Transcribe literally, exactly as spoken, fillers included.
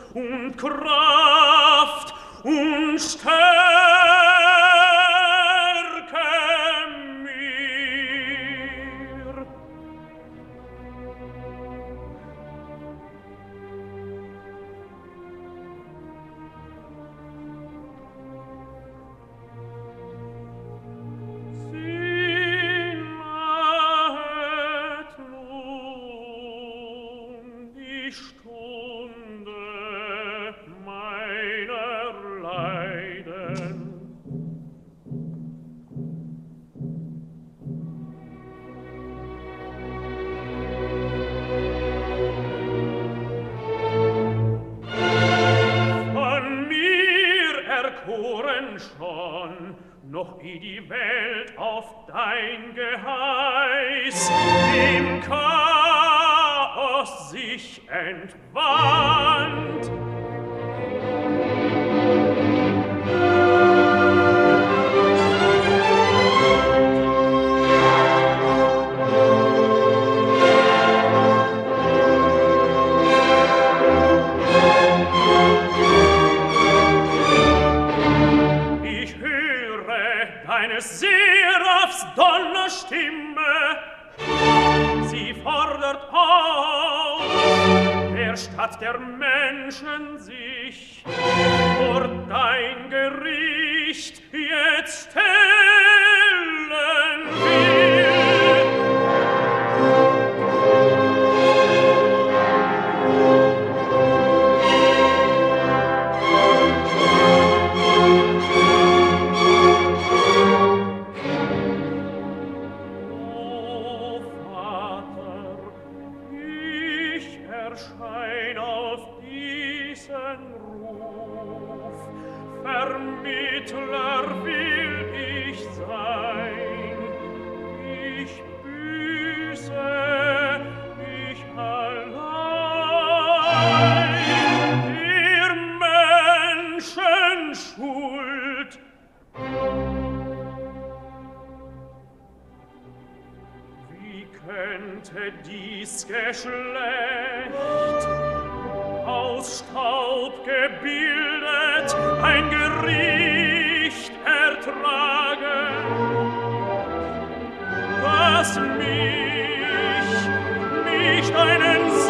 und Kraft und Stärke mir. Sie nahet nun die Stunde meiner Leiden. Von mir erkoren schon, noch eh die Welt auf dein Geheiß im Chaos sich entwandt. Ich höre deines Seraphs Donnerstimme, sie fordert auf, der Stadt der Menschen sich vor dein Gericht jetzt stellen will. O Vater, ich erschein auf diesen Ruf, Vermittler will ich sein, ich büße, ich allein, der Menschen Schuld. Wie könnte dies Geschlecht, aus Staub gebildet, ein Gericht ertragen, das mich, mich einen